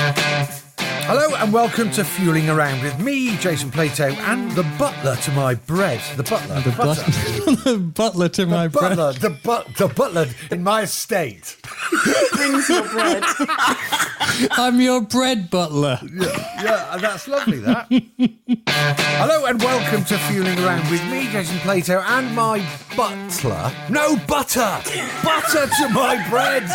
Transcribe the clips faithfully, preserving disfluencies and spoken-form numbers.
Hello and welcome to Fueling Around with me, Jason Plato, and the butler to my bread. The butler. The, but- the butler to the my butler, bread. The, bu- the butler in my estate. Brings your bread. I'm your bread butler. Yeah, yeah, that's lovely, that. Hello and welcome to Fueling Around with me, Jason Plato, and my butler. No, butter! Butter to my bread!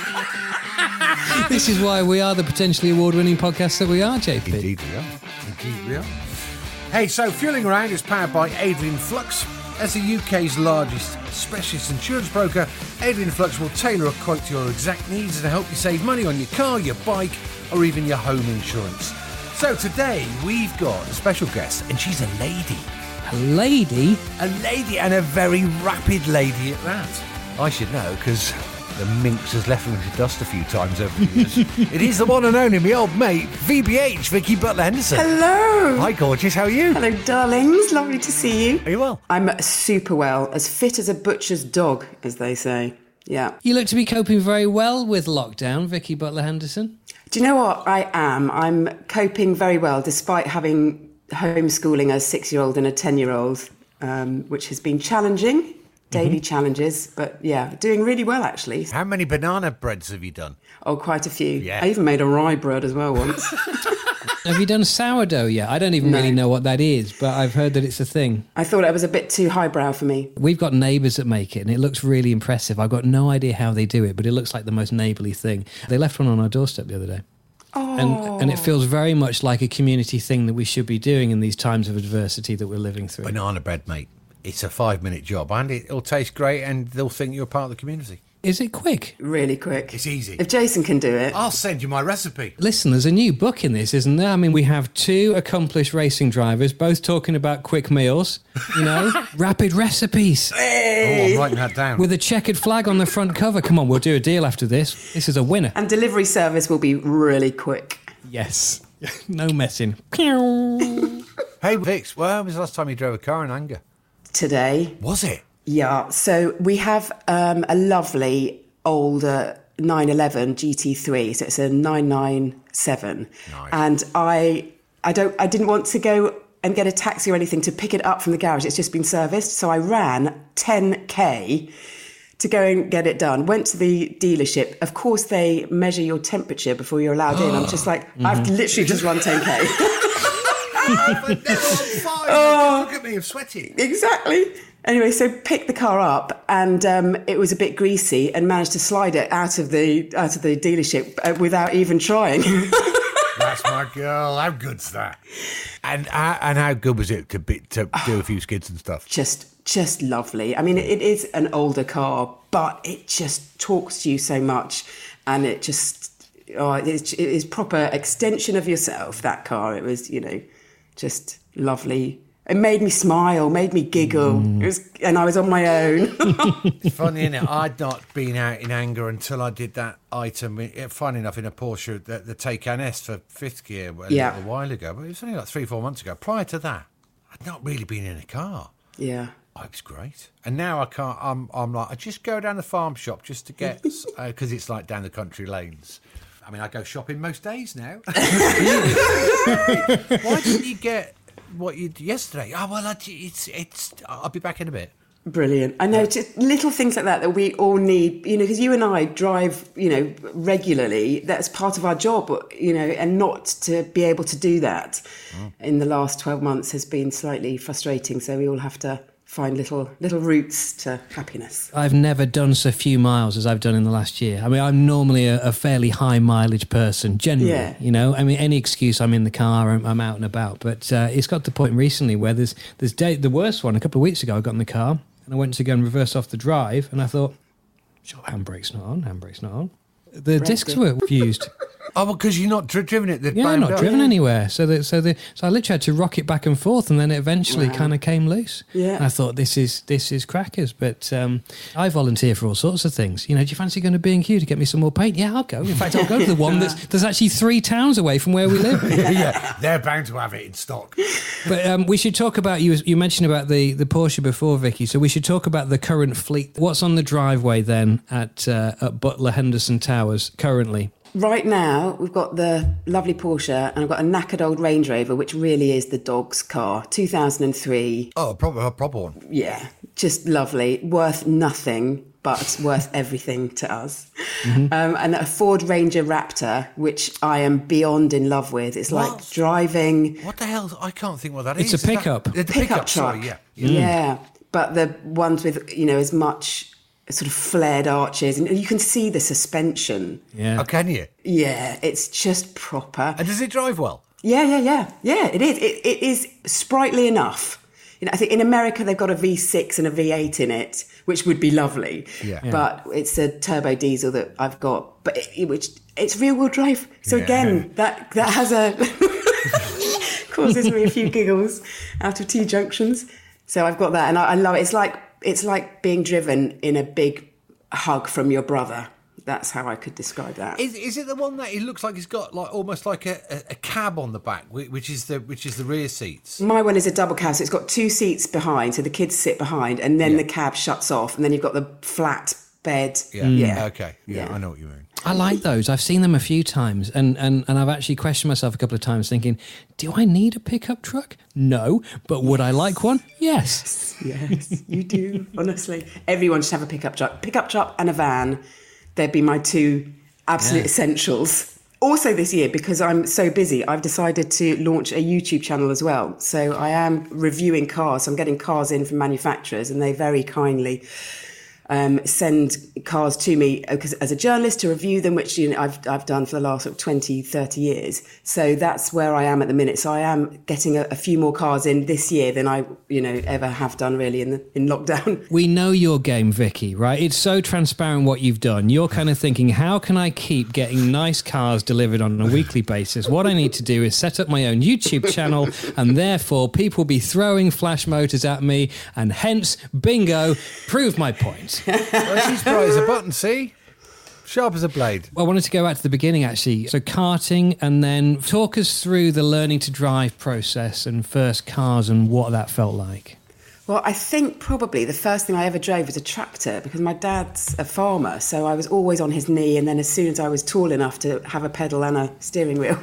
This is why we are the potentially award-winning podcast that we are, J P. Indeed we are. Indeed we are. Hey, so Fueling Around is powered by Adrian Flux. As the U K's largest specialist insurance broker, Adrian Flux will tailor a quote to your exact needs to help you save money on your car, your bike, or even your home insurance. So today we've got a special guest, and she's a lady. A lady? A lady, and a very rapid lady at that. I should know, because the minx has left me with dust a few times over the years. It is the one and only, my old mate, V B H, Vicky Butler-Henderson. Hello. Hi, gorgeous. How are you? Hello, darlings. Lovely to see you. Are you well? I'm super well, as fit as a butcher's dog, as they say. Yeah. You look to be coping very well with lockdown, Vicky Butler-Henderson. Do you know what I am? I'm coping very well, despite having homeschooling a six-year-old and a ten-year-old, um, which has been challenging. Daily mm-hmm. challenges, but yeah, doing really well, actually. How many banana breads have you done? Oh, quite a few. Yeah. I even made a rye bread as well once. Have you done sourdough yet? I don't even No. really know what that is, but I've heard that it's a thing. I thought it was a bit too highbrow for me. We've got neighbours that make it, and it looks really impressive. I've got no idea how they do it, but it looks like the most neighbourly thing. They left one on our doorstep the other day. Oh. And, and it feels very much like a community thing that we should be doing in these times of adversity that we're living through. Banana bread, mate. It's a five-minute job, and it'll taste great, and they'll think you're part of the community. Is it quick? Really quick. It's easy. If Jason can do it. I'll send you my recipe. Listen, there's a new book in this, isn't there? I mean, we have two accomplished racing drivers, both talking about quick meals, you know, rapid recipes. Hey. Oh, I'm writing that down. With a checkered flag on the front cover. Come on, we'll do a deal after this. This is a winner. And delivery service will be really quick. Yes. No messing. Hey, Vix, when was the last time you drove a car in anger? Today. Was it? Yeah, so we have um, a lovely old uh, nine eleven G T three, so it's a nine ninety-seven. Nice. And I, I don't, I didn't want to go and get a taxi or anything to pick it up from the garage. It's just been serviced, so I ran ten K to go and get it done. Went to the dealership. Of course, they measure your temperature before you're allowed in. I'm just like, mm-hmm. I've literally just run ten K. But they're on fire. Oh, look at me, I'm sweating. Exactly. Anyway, so picked the car up, and um, it was a bit greasy, and managed to slide it out of the out of the dealership uh, without even trying. That's my girl. How good's that? And uh, and how good was it to be, to do a few skids and stuff? Just just lovely. I mean, it, it is an older car, but it just talks to you so much, and it just oh, it is, it is proper extension of yourself. That car, it was, you know, just lovely. It made me smile, made me giggle, mm. it was, and I was on my own. It's funny, isn't it? I'd not been out in anger until I did that item, funny enough, in a Porsche, the, the Taycan S for fifth gear a yeah. little while ago. But it was only like three, four months ago. Prior to that, I'd not really been in a car. Yeah. Oh, it was great. And now I can't, I'm, I'm like, I just go down the farm shop just to get, because uh, it's like down the country lanes. I mean, I go shopping most days now. Why didn't you get what you did yesterday? Oh, well, it's, it's, I'll be back in a bit. Brilliant. I know, just little things like that that we all need, you know, because you and I drive, you know, regularly. That's part of our job, you know, and not to be able to do that mm. in the last twelve months has been slightly frustrating. So we all have to find little little routes to happiness. I've never done so few miles as I've done in the last year. I mean, I'm normally a, a fairly high mileage person, generally, yeah. you know. I mean, any excuse, I'm in the car, I'm, I'm out and about. But uh, it's got to the point recently where there's, there's day, the worst one, a couple of weeks ago, I got in the car and I went to go and reverse off the drive and I thought, sure, handbrake's not on, handbrake's not on. The Brexit. discs were fused. Oh, well, because you're not dri- driven it. Yeah, not up. driven anywhere. So the, so the, so I literally had to rock it back and forth, and then it eventually wow. kind of came loose. Yeah. And I thought this is this is crackers, but um, I volunteer for all sorts of things. You know, do you fancy going to B and Q to get me some more paint? Yeah, I'll go. In fact, I'll go to the one that's there's actually three towns away from where we live. Yeah, they're bound to have it in stock. But um, we should talk about you. You mentioned about the the Porsche before, Vicky. So we should talk about the current fleet. What's on the driveway then at uh, at Butler Henderson Towers currently? Right now, we've got the lovely Porsche and I've got a knackered old Range Rover, which really is the dog's car. two thousand three. Oh, a proper, a proper one. Yeah, just lovely. Worth nothing, but worth everything to us. Mm-hmm. Um, and a Ford Ranger Raptor, which I am beyond in love with. It's What? like driving... What the hell? I can't think what that It's is. a pickup. Is that, the pickup pickup, truck. sorry, yeah. Yeah, but the ones with, you know, as much sort of flared arches, and you can see the suspension. Yeah. Oh, can you? Yeah, it's just proper. And does it drive well? Yeah, yeah, yeah, yeah. It is. It, it is sprightly enough. You know, I think in America they've got a V six and a V eight in it, which would be lovely. Yeah. Yeah. But it's a turbo diesel that I've got, but it, it, which it's rear wheel drive. So Yeah. again, that that has a causes me a few giggles out of T junctions. So I've got that, and I, I love it. It's like it's like being driven in a big hug from your brother. That's how I could describe that. Is, is it the one that it looks like it's got like almost like a, a, a cab on the back, whi- which is the which is the rear seats? My one is a double cab, so it's got two seats behind, so the kids sit behind, and then Yeah. the cab shuts off, and then you've got the flat bed. Yeah. Yeah. Okay. Yeah, Yeah. I know what you mean. I like those. I've seen them a few times, and, and, and I've actually questioned myself a couple of times thinking, do I need a pickup truck? No. But would I like one? Yes. Yes, you do, honestly. Everyone should have a pickup truck. Pickup truck and a van. They'd be my two absolute Yeah. essentials. Also this year, because I'm so busy, I've decided to launch a YouTube channel as well. So I am reviewing cars. I'm getting cars in from manufacturers, and they very kindly um, send cars to me because, as a journalist, to review them, which you know, I've I've done for the last sort of twenty, thirty years. So that's where I am at the minute. So I am getting a, a few more cars in this year than I, you know, ever have done really in the, in lockdown. We know your game, Vicky, right? It's so transparent what you've done. You're kind of thinking, how can I keep getting nice cars delivered on a weekly basis? What I need to do is set up my own YouTube channel, and therefore people will be throwing flash motors at me, and hence, bingo, prove my point. Well, she's bright as a button, see? Sharp as a blade. Well, I wanted to go back to the beginning, actually. So karting, and then talk us through the learning to drive process and first cars and what that felt like. Well, I think probably the first thing I ever drove was a tractor because my dad's a farmer, so I was always on his knee, and then as soon as I was tall enough to have a pedal and a steering wheel,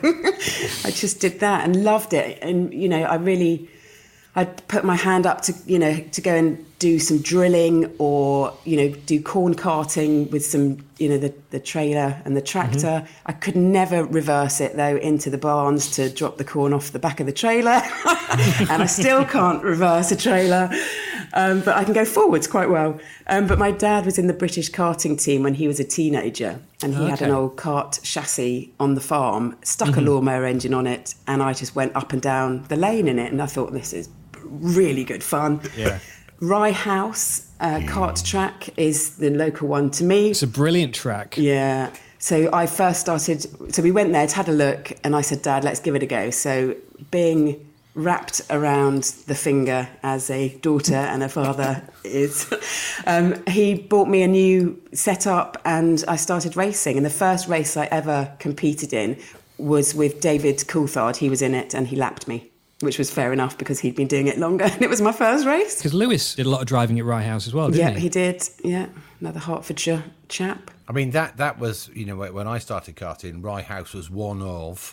I just did that and loved it. And, you know, I really... I'd put my hand up to, you know, to go and do some drilling or, you know, do corn carting with some, you know, the, the trailer and the tractor. Mm-hmm. I could never reverse it, though, into the barns to drop the corn off the back of the trailer. And I still can't reverse a trailer, um, but I can go forwards quite well. Um, but my dad was in the British karting team when he was a teenager, and he Okay. had an old kart chassis on the farm, stuck Mm-hmm. a lawnmower engine on it, and I just went up and down the lane in it, and I thought, this is really good fun. Yeah. Rye House uh, kart track is the local one to me. It's a brilliant track. Yeah. So I first started, so we went there, had a look, and I said, Dad, let's give it a go. So being wrapped around the finger as a daughter and a father is, um, he bought me a new setup and I started racing. And the first race I ever competed in was with David Coulthard. He was in it and he lapped me, which was fair enough because he'd been doing it longer and it was my first race. Because Lewis did a lot of driving at Rye House as well, didn't Yeah, he? he did. Yeah, another Hertfordshire chap. I mean, that that was, you know, when I started karting, Rye House was one of,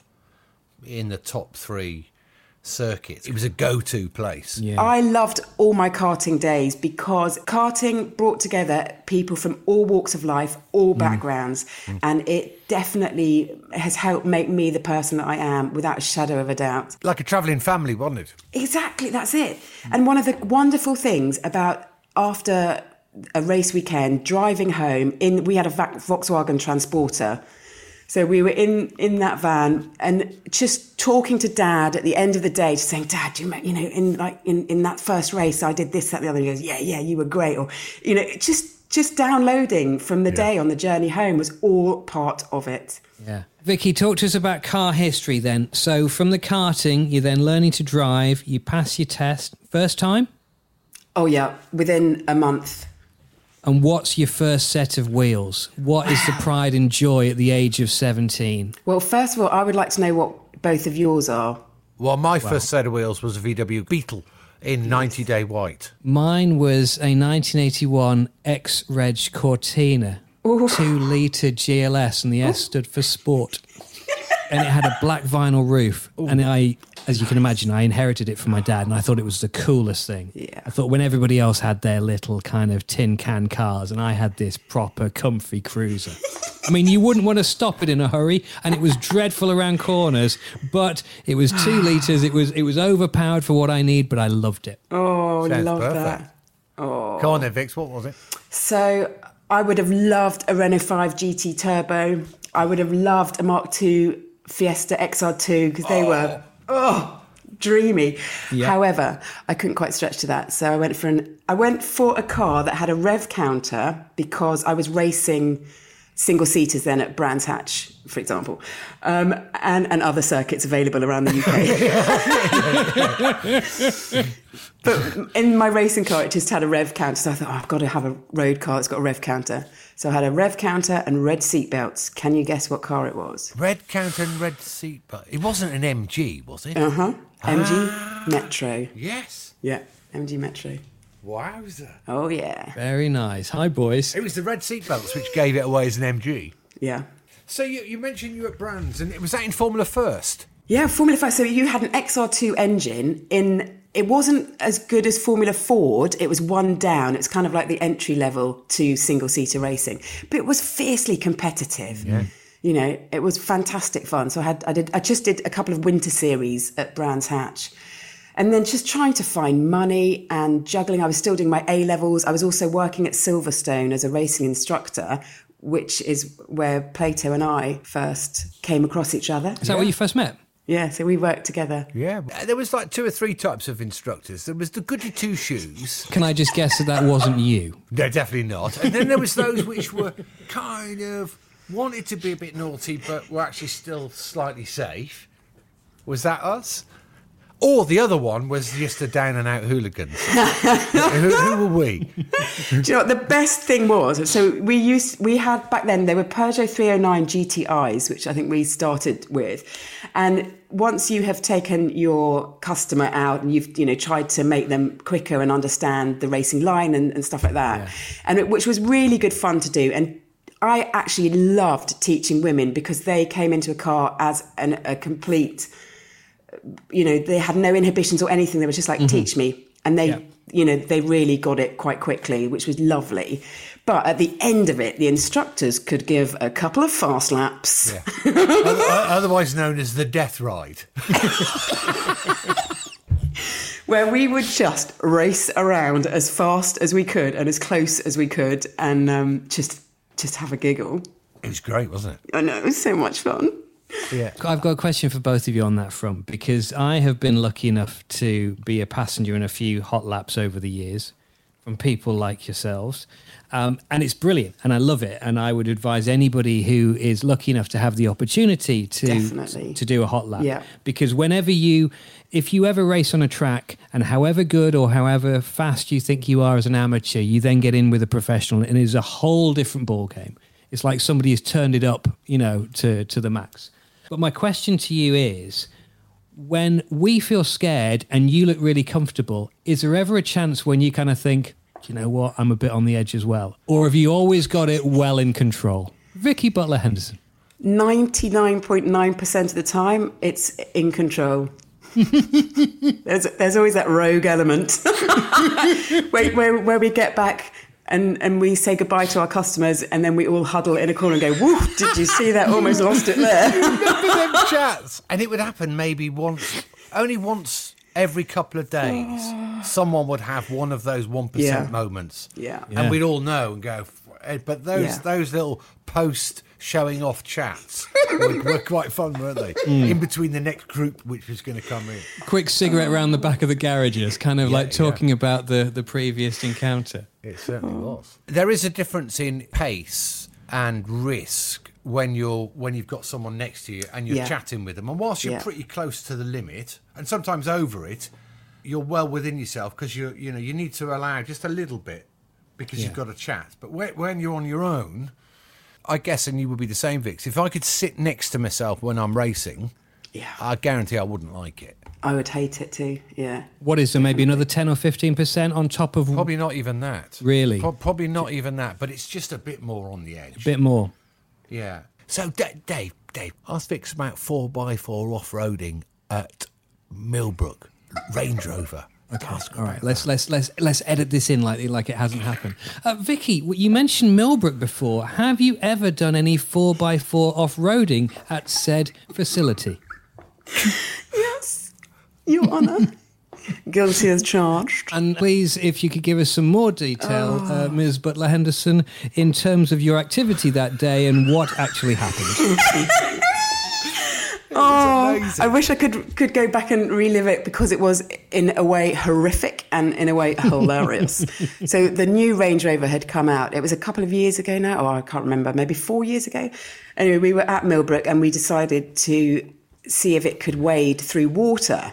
in the top three circuits. It was a go-to place. Yeah. I loved all my karting days because karting brought together people from all walks of life, all backgrounds, mm. and it definitely has helped make me the person that I am without a shadow of a doubt. Like a travelling family, wasn't it? Exactly, that's it. And one of the wonderful things about after a race weekend, driving home, in we had a Volkswagen Transporter. So we were in, in that van and just talking to Dad at the end of the day, just saying, Dad, do you, you know, in like in, in that first race, I did this, that, the other. And he goes, yeah, yeah, you were great. Or, you know, just just downloading from the Yeah. day on the journey home was all part of it. Yeah. Vicky, talk to us about car history then. So from the karting, you're then learning to drive, you pass your test. First time? Oh, yeah, within a month. And what's your first set of wheels? What is the pride and joy at the age of seventeen? Well, first of all, I would like to know what both of yours are. Well, my first set of wheels was a V W Beetle in ninety Day White. Mine was a nineteen eighty-one X-Reg Cortina. two litre G L S, and the S stood for sport. And it had a black vinyl roof. Ooh. And I, as you can imagine, I inherited it from my dad, and I thought it was the coolest thing. Yeah. I thought when everybody else had their little kind of tin can cars, and I had this proper comfy cruiser. I mean, you wouldn't want to stop it in a hurry, and it was dreadful around corners, but it was two litres. It was it was overpowered for what I need, but I loved it. Oh, Sounds love perfect. that. Oh. Go on then, Vix, what was it? So I would have loved a Renault five G T Turbo. I would have loved a Mark two Fiesta X R two, because they oh. were oh dreamy. Yeah. However, I couldn't quite stretch to that, so I went for an I went for a car that had a rev counter, because I was racing single seaters then at Brands Hatch, for example, um, and and other circuits available around the U K. But in my racing car, it just had a rev counter, so I thought, oh, I've got to have a road car that's got a rev counter. So I had a rev counter and red seatbelts. Can you guess what car it was? Red counter and red seatbelt. It wasn't an M G, was it? Uh-huh. M G ah, Metro. Yes. Yeah, M G Metro. Wowza. Oh, yeah. Very nice. Hi, boys. It was the red seatbelts which gave it away as an M G. Yeah. So you, you mentioned you were at Brands, and was that in Formula First? Yeah, Formula Five. So you had an X R two engine in... It wasn't as good as Formula Ford. It was one down. It's kind of like the entry level to single-seater racing. But it was fiercely competitive. Yeah. You know, it was fantastic fun. So I had, I did, I just did a couple of winter series at Brands Hatch. And then just trying to find money and juggling. I was still doing my A-levels. I was also working at Silverstone as a racing instructor, which is where Plato and I first came across each other. Is that yeah. where you first met? Yeah, so we worked together. Yeah. There was like two or three types of instructors. There was the goody two-shoes. Can I just guess that that wasn't you? No, definitely not. And then there was those which were kind of wanted to be a bit naughty but were actually still slightly safe. Was that us? Or the other one was just the down-and-out hooligans. who, who were we? Do you know what the best thing was? So we used, we had back then, they were Peugeot three oh nine G T Is, which I think we started with. And once you have taken your customer out and you've, you know, tried to make them quicker and understand the racing line and, and stuff like that, yeah. and it, which was really good fun to do. And I actually loved teaching women because they came into a car as an, a complete... You know, they had no inhibitions or anything. They were just like, mm-hmm. teach me. And they, yeah. you know, they really got it quite quickly, which was lovely. But at the end of it, the instructors could give a couple of fast laps. Yeah. Otherwise known as the death ride. Where we would just race around as fast as we could and as close as we could and um, just just have a giggle. It was great, wasn't it? I know, it was so much fun. Yeah. I've got a question for both of you on that front, because I have been lucky enough to be a passenger in a few hot laps over the years from people like yourselves. Um, and it's brilliant and I love it. And I would advise anybody who is lucky enough to have the opportunity to, Definitely. to do a hot lap. Yeah. Because whenever you, if you ever race on a track and however good or however fast you think you are as an amateur, you then get in with a professional and it's a whole different ball game. It's like somebody has turned it up, you know, to, to the max. But my question to you is, when we feel scared and you look really comfortable, is there ever a chance when you kind of think, you know what, I'm a bit on the edge as well? Or have you always got it well in control? Vicky Butler Henderson. ninety-nine point nine percent of the time, it's in control. there's, there's always that rogue element where, where, where we get back... And and we say goodbye to our customers and then we all huddle in a corner and go, woo, did you see that? Almost lost it there. Remember them chats? And it would happen maybe once, only once every couple of days. Someone would have one of those one percent yeah. moments. Yeah. And yeah. we'd all know and go, but those yeah. those little post showing off chats were, were quite fun, weren't they? Mm. In between the next group which was going to come in. Quick cigarette around the back of the garages, kind of yeah, like talking yeah. about the, the previous encounter. It certainly oh. was. There is a difference in pace and risk when you're when you've got someone next to you and you're yeah. chatting with them. And whilst you're yeah. pretty close to the limit and sometimes over it, you're well within yourself because you you know you need to allow just a little bit because yeah. you've got to chat. But when, when you're on your own, I guess, and you would be the same, Vix, if I could sit next to myself when I'm racing, yeah. I guarantee I wouldn't like it. I would hate it too, yeah. What is there, maybe another ten or fifteen percent on top of... Probably not even that. Really? Pro- probably not even that, but it's just a bit more on the edge. A bit more. Yeah. So, D- Dave, Dave, I was fixing about four by four off-roading at Millbrook, Range Rover. Okay, all right. Let's let's let's let's edit this in like like it hasn't happened. Uh, Vicky, you mentioned Millbrook before. Have you ever done any four by four off-roading at said facility? Yes, Your Honour. Guilty as charged. And please, if you could give us some more detail, oh. uh, Miz Butler Henderson, in terms of your activity that day and what actually happened. Oh, I wish I could could go back and relive it, because it was in a way horrific and in a way hilarious. So the new Range Rover had come out. It was a couple of years ago now, or I can't remember, maybe four years ago. Anyway, we were at Millbrook and we decided to see if it could wade through water.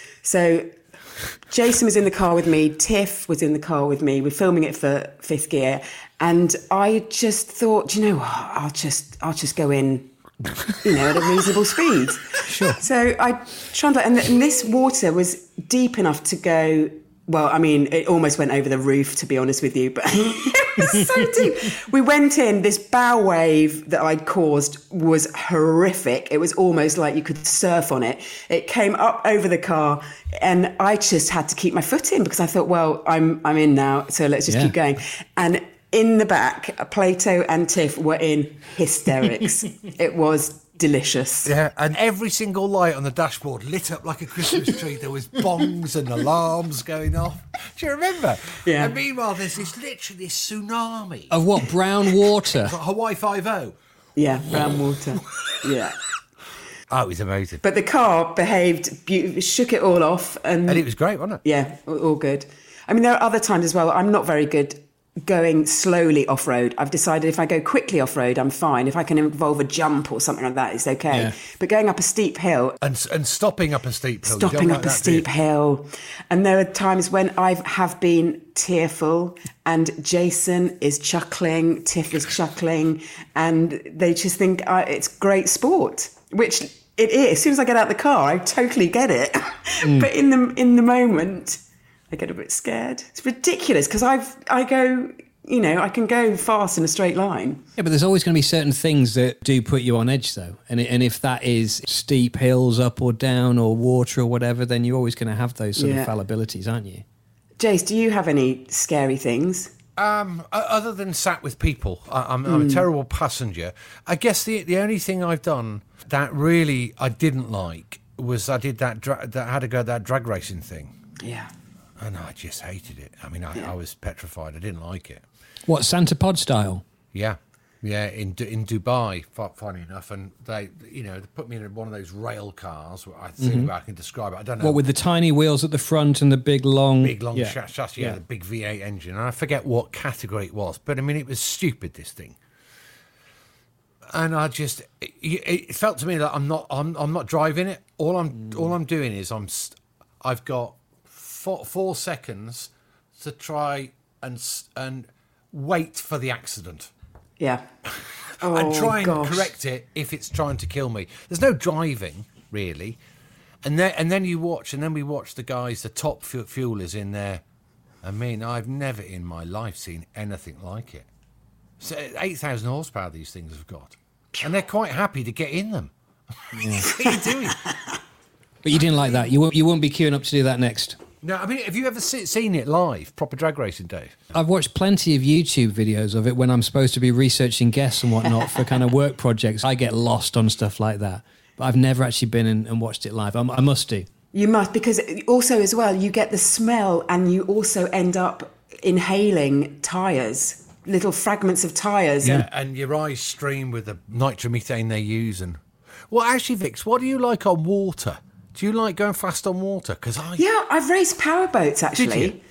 So Jason was in the car with me, Tiff was in the car with me. We're filming it for Fifth Gear, and I just thought, you know what, I'll just I'll just go in, you know, at a reasonable speed. Sure. So I tried, and this water was deep enough to go. Well, I mean, it almost went over the roof, to be honest with you, but it was so deep. We went in, this bow wave that I'd caused was horrific. It was almost like you could surf on it. It came up over the car, and I just had to keep my foot in, because I thought, well, I'm I'm in now, so let's just yeah. keep going. And in the back, Plato and Tiff were in hysterics. It was delicious. Yeah, and every single light on the dashboard lit up like a Christmas tree. There was bongs and alarms going off. Do you remember? Yeah. And meanwhile, there's this literally this tsunami Of what? Brown water? Like Hawaii Five-O. Yeah, brown water. Yeah. Oh, it was amazing. But the car behaved, be- shook it all off. And, and it was great, wasn't it? Yeah, all good. I mean, there are other times as well. I'm not very good going slowly off-road. I've decided if I go quickly off-road, I'm fine. If I can involve a jump or something like that, it's okay. Yeah. But going up a steep hill... And and stopping up a steep hill. Stopping up like a that, steep hill. And there are times when I have been tearful, and Jason is chuckling, Tiff is chuckling, and they just think uh, it's great sport, which it is. As soon as I get out of the car, I totally get it. Mm. But in the in the moment... I get a bit scared. It's ridiculous, because I've I go, you know, I can go fast in a straight line. Yeah, but there's always going to be certain things that do put you on edge, though. And and if that is steep hills up or down or water or whatever, then you're always going to have those sort yeah. of fallibilities, aren't you? Jace, do you have any scary things? Um, other than sat with people, I, I'm, I'm mm. a terrible passenger. I guess the the only thing I've done that really I didn't like was I did that dra- that had to go that drag racing thing. Yeah. And I just hated it. I mean, I, yeah. I was petrified. I didn't like it. What, Santa Pod style? Yeah. Yeah, in in Dubai, funny enough. And they, you know, they put me in one of those rail cars. I think mm-hmm. I can describe it. I don't know. What, with the tiny wheels at the front and the big, long... Big, long yeah. chassis, yeah, yeah, the big V eight engine. And I forget what category it was. But, I mean, it was stupid, this thing. And I just... It, it felt to me that I'm not I'm, I'm not driving it. All I'm mm. all I'm doing is I'm I've got... Four, four seconds to try and and wait for the accident. Yeah. Oh, and try and gosh. correct it if it's trying to kill me. There's no driving, really. And then and then you watch, and then we watch the guys, the top fu- fuelers in there. I mean, I've never in my life seen anything like it. So eight thousand horsepower these things have got. And they're quite happy to get in them. Yeah. What are you doing? But you didn't like that. You won't, you won't be queuing up to do that next. No, I mean, have you ever see, seen it live, proper drag racing, Dave? I've watched plenty of YouTube videos of it when I'm supposed to be researching guests and whatnot for kind of work projects. I get lost on stuff like that. But I've never actually been in and watched it live. I'm, I must do. You must, because also as well, you get the smell and you also end up inhaling tyres, little fragments of tyres. Yeah, and, and your eyes stream with the nitromethane they use. And well, actually, Vix, what do you like on water? Do you like going fast on water? Because I yeah, I've raced powerboats actually. Did you?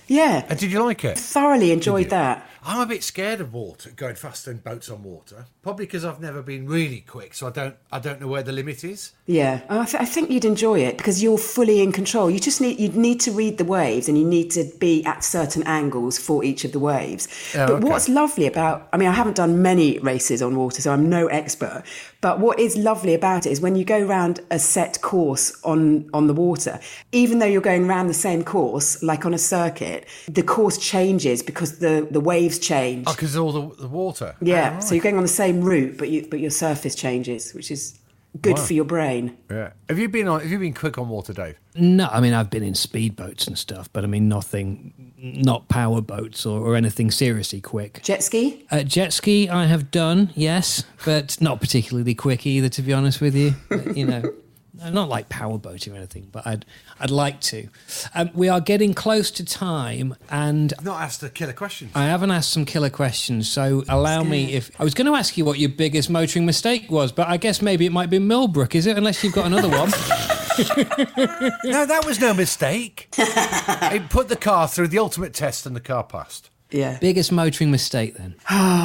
Yeah. And did you like it? Thoroughly enjoyed that. I'm a bit scared of water, going faster in boats on water. Probably because I've never been really quick, so I don't I don't know where the limit is. Yeah, I, th- I think you'd enjoy it because you're fully in control. You just need you need to read the waves, and you need to be at certain angles for each of the waves. Oh, but okay. what's lovely about, I mean, I haven't done many races on water, so I'm no expert. But what is lovely about it is when you go round a set course on, on the water, even though you're going round the same course, like on a circuit, the course changes because the, the waves change. Oh, because of all the, the water? Yeah, Oh, right. so you're going on the same route, but you, but your surface changes, which is good Wow. for your brain. Yeah. Have you been on? Have you been quick on water, Dave? No, I mean, I've been in speedboats and stuff, but I mean, nothing, not power boats or, or anything seriously quick. Jet ski? Uh, jet ski, I have done, yes, but not particularly quick either, to be honest with you. But, you know, not like power boating or anything, but I'd I'd like to. Um, we are getting close to time, and I've not asked the killer questions. I haven't asked some killer questions, so allow me if... I was going to ask you what your biggest motoring mistake was, but I guess maybe it might be Millbrook, is it? Unless you've got another one. No, that was no mistake. It put the car through the ultimate test and the car passed. Yeah. Biggest motoring mistake, then?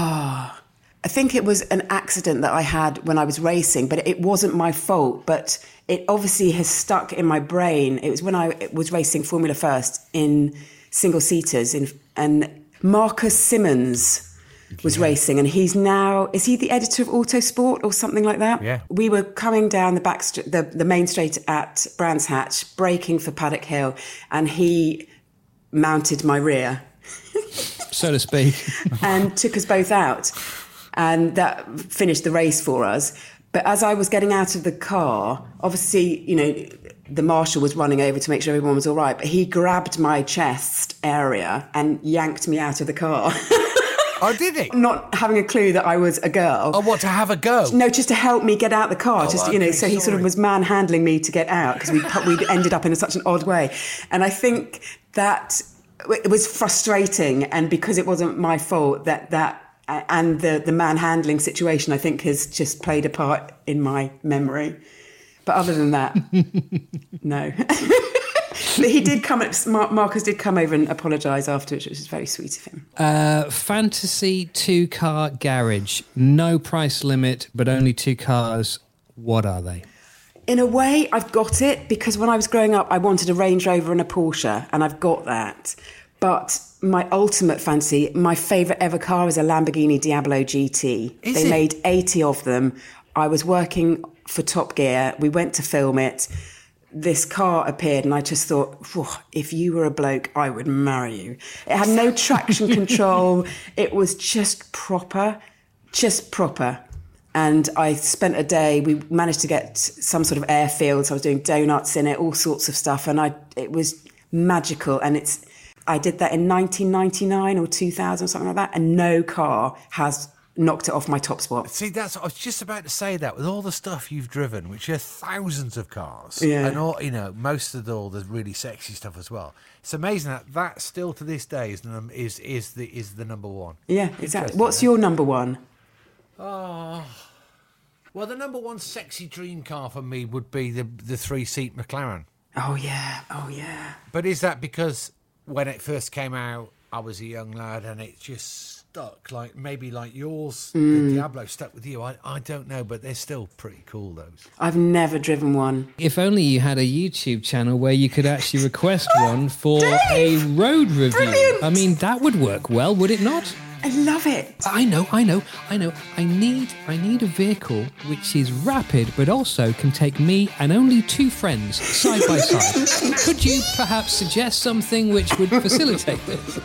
I think it was an accident that I had when I was racing, but it wasn't my fault. But it obviously has stuck in my brain. It was when I was racing Formula First in single seaters, in, and Marcus Simmons was yeah. racing, and he's now, is he the editor of Autosport or something like that? Yeah. We were coming down the back, st- the, the main straight at Brands Hatch, braking for Paddock Hill, and he mounted my rear. So to speak. And took us both out. And that finished the race for us. But as I was getting out of the car, obviously, you know, the marshal was running over to make sure everyone was all right, but he grabbed my chest area and yanked me out of the car. Oh, did he? Not having a clue that I was a girl. Oh, what, to have a go? No, just to help me get out the car. Oh, just okay, you know, so he sorry. sort of was manhandling me to get out because we we ended up in such an odd way. And I think that it was frustrating, and because it wasn't my fault, that that and the the manhandling situation, I think, has just played a part in my memory. But other than that, no. But he did come. Marcus did come over and apologise afterwards, which was very sweet of him. Uh, fantasy two-car garage, no price limit, but only two cars. What are they? In a way, I've got it, because when I was growing up, I wanted a Range Rover and a Porsche, and I've got that. But my ultimate fancy, my favourite ever car is a Lamborghini Diablo G T. Is they it? made eighty of them. I was working for Top Gear. We went to film it. This car appeared, and I just thought, if you were a bloke, I would marry you. It had no traction control. It was just proper, just proper. And I spent a day, we managed to get some sort of airfield, so I was doing donuts in it, all sorts of stuff, and I it was magical. And it's I did that in nineteen ninety-nine or two thousand or something like that, and no car has knocked it off my top spot. See, that's I was just about to say that with all the stuff you've driven, which are thousands of cars, Yeah. and all you know, most of the, all the really sexy stuff as well. It's amazing that that still to this day is the num- is is the is the number one. Yeah, exactly. Interesting, What's yeah. your number one? Oh, well, the number one sexy dream car for me would be the the three seat McLaren. Oh yeah, oh yeah. But is that because when it first came out, I was a young lad and it just stuck, like maybe like yours, Mm. the Diablo stuck with you? I, I don't know, but they're still pretty cool, those. I've never driven one. If only you had a YouTube channel where you could actually request one for a road review. Brilliant! I mean, that would work well, would it not? I love it. I know, I know, I know. I need I need a vehicle which is rapid but also can take me and only two friends side by side. Could you perhaps suggest something which would facilitate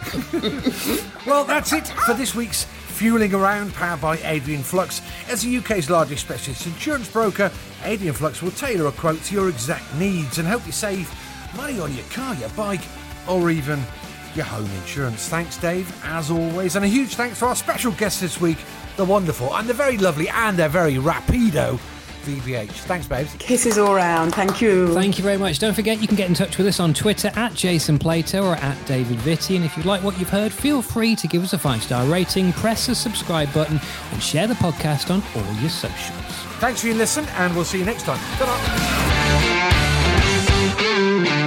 this? Well, that's it for this week's Fueling Around, powered by Adrian Flux. As the U K's largest specialist insurance broker, Adrian Flux will tailor a quote to your exact needs and help you save money on your car, your bike, or even your home insurance. Thanks, Dave, as always. And a huge thanks to our special guest this week, the wonderful and the very lovely and the very rapido V B H. Thanks, babes. Kisses all round. Thank you. Thank you very much. Don't forget you can get in touch with us on Twitter at Jason Plato or at David Vitti. And if you like what you've heard, feel free to give us a five-star rating, press the subscribe button and share the podcast on all your socials. Thanks for your listen, and we'll see you next time. Ta-ra.